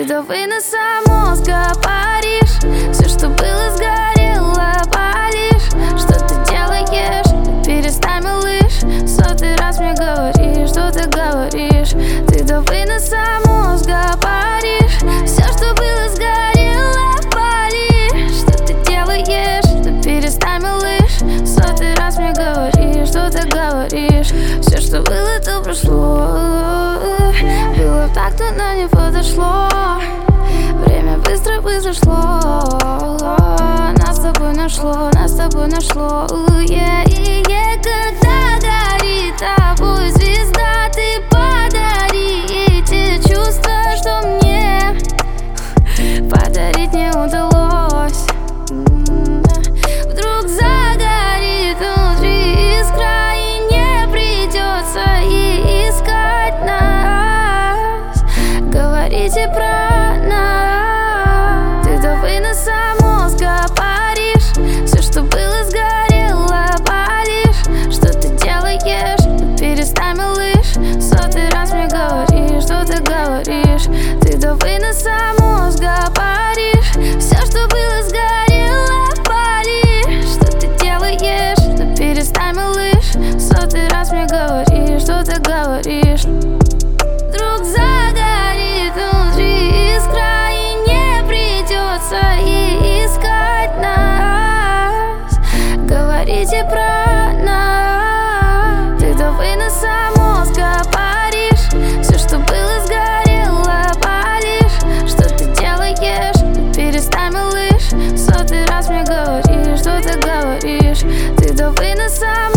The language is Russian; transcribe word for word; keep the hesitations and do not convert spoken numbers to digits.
до выноса мозга паришь. Все, что было, сгорело, палишь. Что ты делаешь? Перестань, малыш. Сотый раз мне говоришь, что ты говоришь. Ты до выноса мозга паришь. Все, что было, сгорело, палишь. Что ты делаешь? Ты перестань, малыш. Сотый раз мне говоришь, что ты говоришь. Все, что было, то прошло. Было так, но не подошло. Время быстро произошло. Нас с тобой нашло, нас с тобой нашло. Yeah, yeah, yeah. Когда горит тобой звезда, ты подари ей те чувства, что мне подарить не удалось. Вдруг загорит внутри искра, и не придется ей искать нас. Говорите про нас. Ты до выноса мозга паришь. Все, что было, сгорело, палишь. Что ты делаешь? Перестань, малыш. Сотый раз мне говоришь, что ты говоришь. Ты до выноса мозга паришь. Все, что было, сгорело, палишь. Что ты делаешь? Ты перестань, малыш. Сотый раз мне говоришь, что ты говоришь. Вдруг загорит внутри искра, и не придется ей искать нас. Говорите про нас. Ты до выноса мозга паришь. Все, что было, сгорело, палишь. Что ты делаешь? Ты перестань, малыш. Сотый раз мне говоришь, что ты говоришь. Ты до выноса